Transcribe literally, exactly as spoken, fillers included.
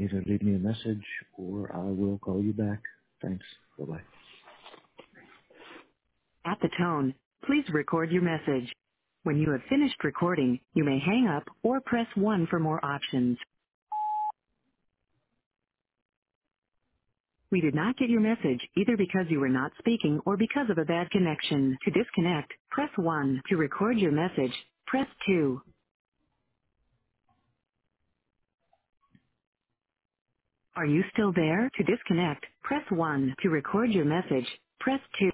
either leave me a message or I will call you back. Thanks. Bye-bye. At the tone, please record your message. When you have finished recording, you may hang up or press one for more options. We did not get your message either because you were not speaking or because of a bad connection. To disconnect, press one. To record your message, press two. Are you still there? To disconnect, press one. To record your message, press two.